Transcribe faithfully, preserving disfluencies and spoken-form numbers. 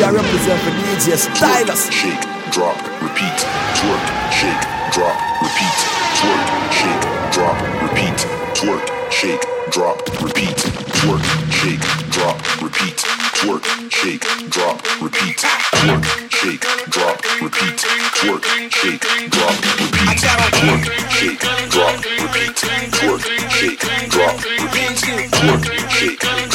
I represent for D J Stylus. Shake, drop, repeat. Twerk, shake, drop, repeat. Twerk, shake, drop, repeat. Twerk, shake, drop, repeat. Twerk, shake, drop, repeat. Twerk, shake, drop, repeat. Twerk, shake, drop, repeat. Twerk, shake, drop, repeat. Twerk, shake, drop, repeat. Twerk, shake, drop, repeat. Twerk, shake,